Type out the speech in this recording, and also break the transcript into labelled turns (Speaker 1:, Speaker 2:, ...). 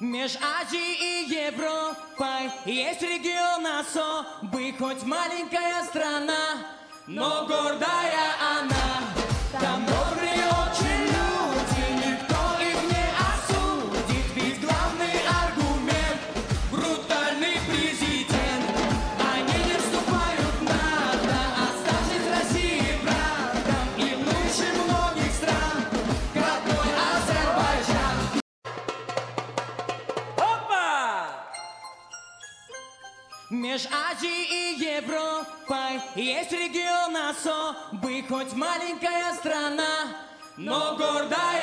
Speaker 1: Меж Азией и Европой есть регион особый, хоть маленькая страна, но гордая она. Там добрые очень люди, никто их не осудит, ведь главный аргумент — брутальный президент. Они не вступают в НАТО, оставшись в России братом, и лучше многих стран, какой Азербайджан. Меж Азией и Европой есть регион особый, хоть маленькая страна, но гордая